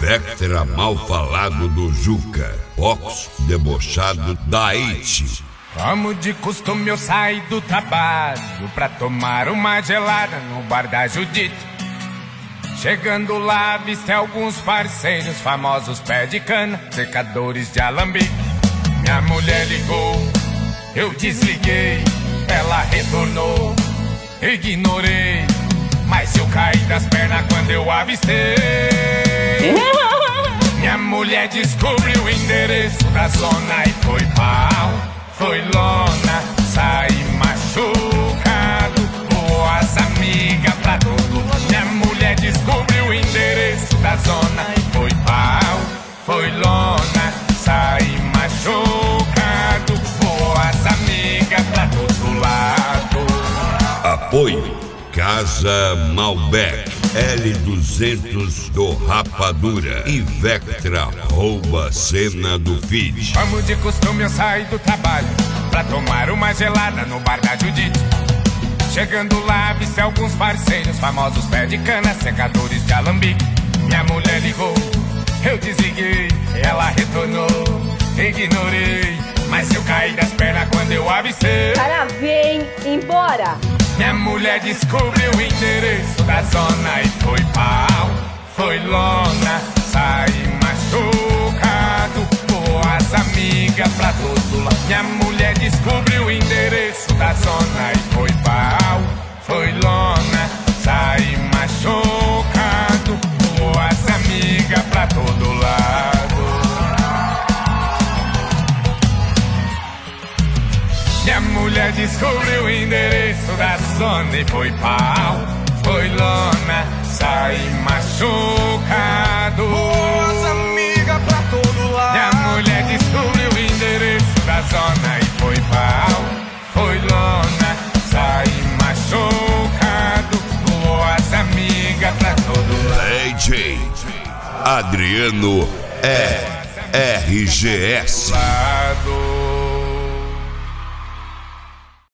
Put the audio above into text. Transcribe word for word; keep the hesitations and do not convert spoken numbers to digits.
Vectra mal falado do Juca, Ox debochado da Iti. Como de costume eu saio do trabalho pra tomar uma gelada no bar da Judite. Chegando lá, avistei alguns parceiros famosos, pé de cana, secadores de alambique. Minha mulher ligou, eu desliguei, ela retornou, ignorei, mas eu caí das pernas quando eu avistei. Minha mulher descobriu o endereço da zona e foi pau, foi lona, saí machucado, boas amigas pra todo. Minha mulher descobriu o endereço da zona e foi pau, foi lona, saí machucado, boas amigas pra todo lado. Apoio Casa Malbec, L duzentos do Rapadura e Vectra rouba cena do feed. Como de costume eu saio do trabalho pra tomar uma gelada no bar da Judite. Chegando lá, avistei alguns parceiros famosos, pé de cana, secadores de alambique. Minha mulher ligou, eu desliguei, ela retornou, ignorei, mas eu caí das pernas quando eu avistei. Cara, vem embora! Minha mulher descobriu o endereço da zona e foi pau, foi lona, saí machucado, boas amigas pra todo lado. Minha mulher descobriu o endereço da zona e foi pau, foi lona, saí machucado, boas amigas pra todo lado. Minha mulher descobriu o endereço da zona e foi pau, foi lona, saí machucado, boas amigas pra todo lado. Minha mulher descobriu o endereço da zona e foi pau, foi lona, saí machucado, boas amigas pra todo lado. D J Adriano é R G S.